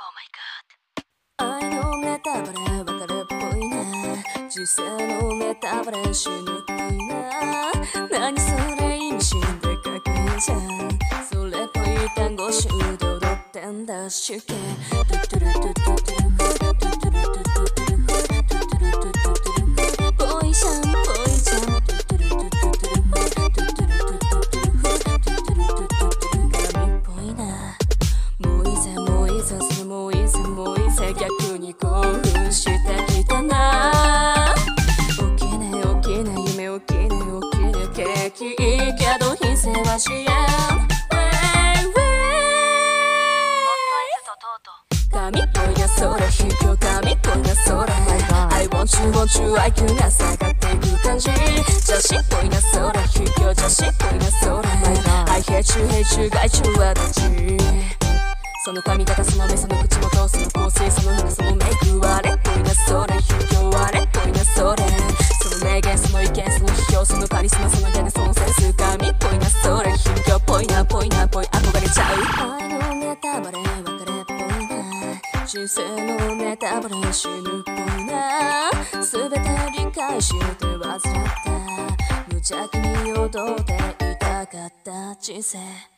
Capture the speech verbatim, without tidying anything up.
愛のネタバレ別れっぽいな、人生のネタバレ死ぬっぽいな、何それ意味深でかっこいいじゃん、それっぽい単語集で踊ってんだしけ、トゥトゥルトゥトゥトゥルフトゥトゥルトゥトゥルフトゥトゥルトゥトゥルフトゥトゥルトゥトゥルフぽいじゃんぽいじゃん、トゥトゥルトゥトゥトゥルフトゥトゥルトゥトゥルフトゥトゥルトゥトゥルフトゥトゥルトゥトゥルフ神っぽいな、もういいぜもういいぜそれもういいぜもういいぜ、逆に興奮してきたな、起きね起きね夢起きね起きね景気いいけど品性は知らん、神っぽいなそれ卑怯神っぽいなそれ I want you want you アイキュー が下がっていく感じ、女子っぽいなそれ卑怯女子っぽいなそれ I hate you hate you 害虫はどっち、その髪型その目その口元その香水その服そのメイクあれっぽいなそれ卑怯あれっぽいなそれ、その名言その意見その批評そのカリスマそのギャネそのセンス神っぽいなそれ卑怯っぽいなぽいなぽい憧れちゃう、愛のネタバレ別れっぽいな、人生のネタバレ死ぬっぽいな、全て理解して患った無邪気に踊っていたかった人生。